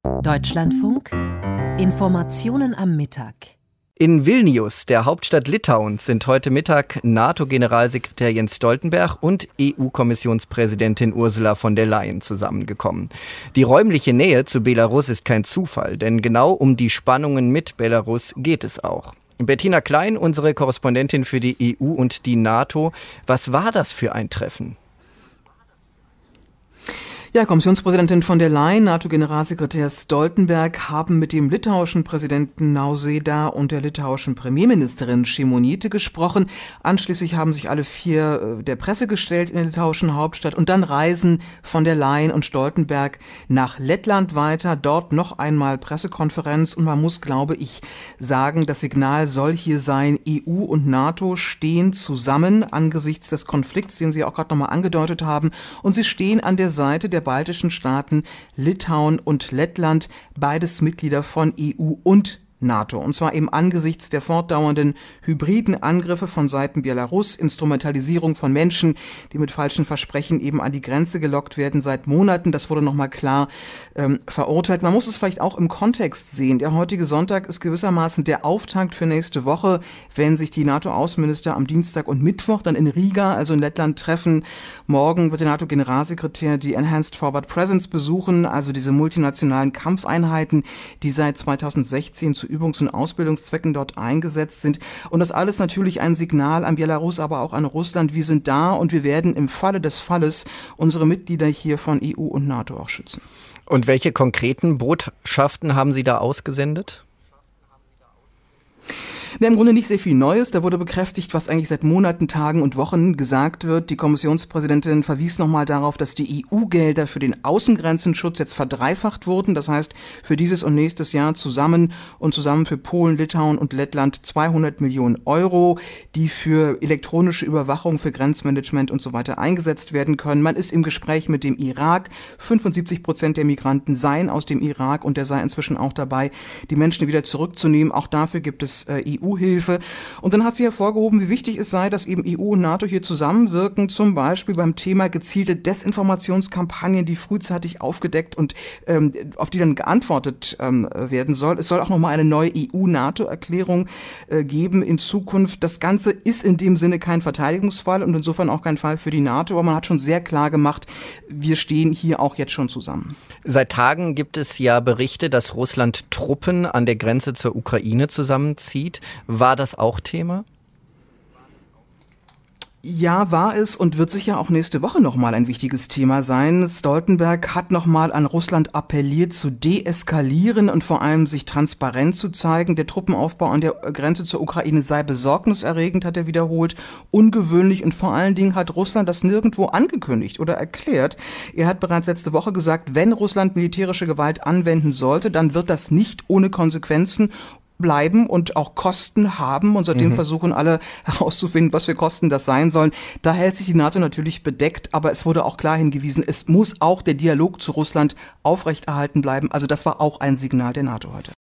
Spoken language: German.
Deutschlandfunk Informationen am Mittag. In Vilnius, der Hauptstadt Litauens, sind heute Mittag NATO-Generalsekretär Jens Stoltenberg und EU-Kommissionspräsidentin Ursula von der Leyen zusammengekommen. Die räumliche Nähe zu Belarus ist kein Zufall, denn genau um die Spannungen mit Belarus geht es auch. Bettina Klein, unsere Korrespondentin für die EU und die NATO. Was war das für ein Treffen? Ja, Kommissionspräsidentin von der Leyen, NATO-Generalsekretär Stoltenberg haben mit dem litauischen Präsidenten Nausėda und der litauischen Premierministerin Šimonytė gesprochen. Anschließend haben sich alle vier der Presse gestellt in der litauischen Hauptstadt und dann reisen von der Leyen und Stoltenberg nach Lettland weiter. Dort noch einmal Pressekonferenz und man muss, glaube ich, sagen, das Signal soll hier sein, EU und NATO stehen zusammen angesichts des Konflikts, den Sie auch gerade nochmal angedeutet haben, und sie stehen an der Seite der baltischen Staaten Litauen und Lettland, beides Mitglieder von EU und NATO. Und zwar eben angesichts der fortdauernden hybriden Angriffe von Seiten Belarus, Instrumentalisierung von Menschen, die mit falschen Versprechen eben an die Grenze gelockt werden seit Monaten. Das wurde nochmal klar verurteilt. Man muss es vielleicht auch im Kontext sehen. Der heutige Sonntag ist gewissermaßen der Auftakt für nächste Woche, wenn sich die NATO-Außenminister am Dienstag und Mittwoch dann in Riga, also in Lettland, treffen. Morgen wird der NATO-Generalsekretär die Enhanced Forward Presence besuchen, also diese multinationalen Kampfeinheiten, die seit 2016 zu Übungs- und Ausbildungszwecken dort eingesetzt sind. Und das alles natürlich ein Signal an Belarus, aber auch an Russland. Wir sind da und wir werden im Falle des Falles unsere Mitglieder hier von EU und NATO auch schützen. Und welche konkreten Botschaften haben Sie da ausgesendet? Im Grunde nicht sehr viel Neues. Da wurde bekräftigt, was eigentlich seit Monaten, Tagen und Wochen gesagt wird. Die Kommissionspräsidentin verwies nochmal darauf, dass die EU-Gelder für den Außengrenzenschutz jetzt verdreifacht wurden. Das heißt, für dieses und nächstes Jahr zusammen für Polen, Litauen und Lettland 200 Millionen Euro, die für elektronische Überwachung, für Grenzmanagement und so weiter eingesetzt werden können. Man ist im Gespräch mit dem Irak. 75% der Migranten seien aus dem Irak und der sei inzwischen auch dabei, die Menschen wieder zurückzunehmen. Auch dafür gibt es EU-Hilfe. Und dann hat sie hervorgehoben, wie wichtig es sei, dass eben EU und NATO hier zusammenwirken, zum Beispiel beim Thema gezielte Desinformationskampagnen, die frühzeitig aufgedeckt und auf die dann geantwortet werden soll. Es soll auch nochmal eine neue EU-NATO-Erklärung geben in Zukunft. Das Ganze ist in dem Sinne kein Verteidigungsfall und insofern auch kein Fall für die NATO, aber man hat schon sehr klar gemacht, wir stehen hier auch jetzt schon zusammen. Seit Tagen gibt es ja Berichte, dass Russland Truppen an der Grenze zur Ukraine zusammenzieht. War das auch Thema? Ja, war es und wird sicher auch nächste Woche nochmal ein wichtiges Thema sein. Stoltenberg hat nochmal an Russland appelliert, zu deeskalieren und vor allem sich transparent zu zeigen. Der Truppenaufbau an der Grenze zur Ukraine sei besorgniserregend, hat er wiederholt, ungewöhnlich und vor allen Dingen hat Russland das nirgendwo angekündigt oder erklärt. Er hat bereits letzte Woche gesagt, wenn Russland militärische Gewalt anwenden sollte, dann wird das nicht ohne Konsequenzen bleiben und auch Kosten haben und seitdem versuchen alle herauszufinden, was für Kosten das sein sollen. Da hält sich die NATO natürlich bedeckt, aber es wurde auch klar hingewiesen, es muss auch der Dialog zu Russland aufrechterhalten bleiben. Also das war auch ein Signal der NATO heute.